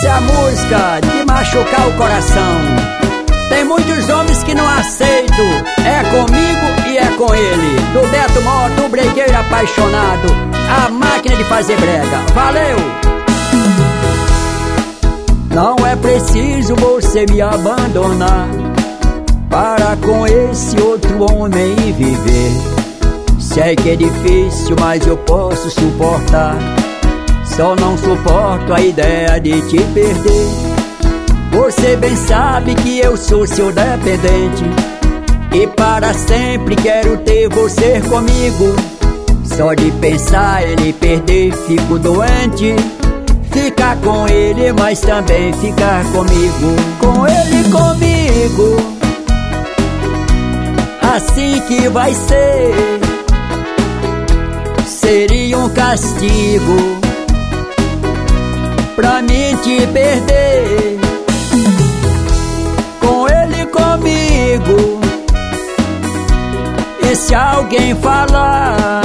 Essa é a música de machucar o coração. Tem muitos homens que não aceitam, é comigo e é com ele. Do Beto Mota, o bregueiro apaixonado, a máquina de fazer brega. Valeu! Não é preciso você me abandonar para com esse outro homem viver. Sei que é difícil, mas eu posso suportar. Só não suporto a ideia de te perder. Você bem sabe que eu sou seu dependente e para sempre quero ter você comigo. Só de pensar em lhe perder fico doente. Ficar com ele, mas também ficar comigo. Com ele comigo, assim que vai ser. Seria um castigo pra mim te perder. Com ele comigo, e se alguém falar,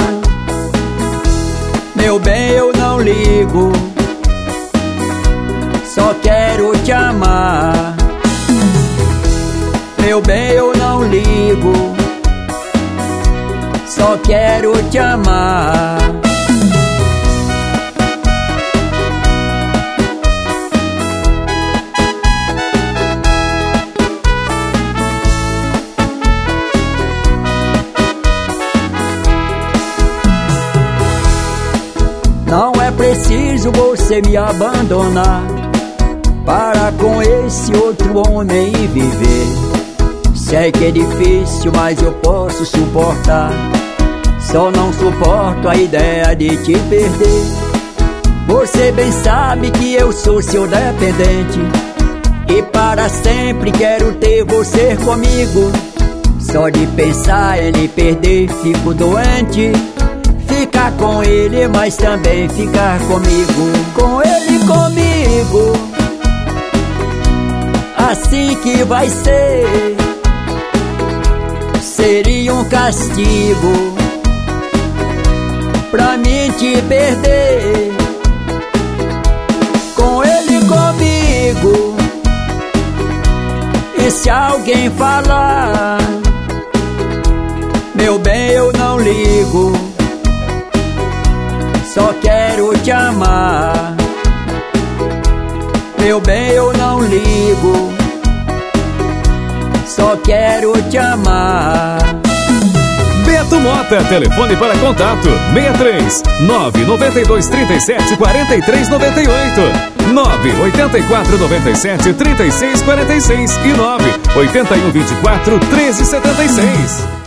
meu bem, eu não ligo. Só quero te amar. Meu bem, eu não ligo. Só quero te amar. Não é preciso você me abandonar para com esse outro homem viver. Sei que é difícil, mas eu posso suportar. Só não suporto a ideia de te perder. Você bem sabe que eu sou seu dependente e para sempre quero ter você comigo. Só de pensar em lhe perder fico doente. Ficar com ele, mas também ficar comigo. Com ele comigo, assim que vai ser. Seria um castigo pra mim te perder. Com ele comigo, e se alguém falar, meu bem, eu não ligo. Só quero te amar. Meu bem, eu não ligo. Só quero te amar. Beto Mota, telefone para contato 63 992 37 43 98, 984 97 36 46 e 981 24 13 76.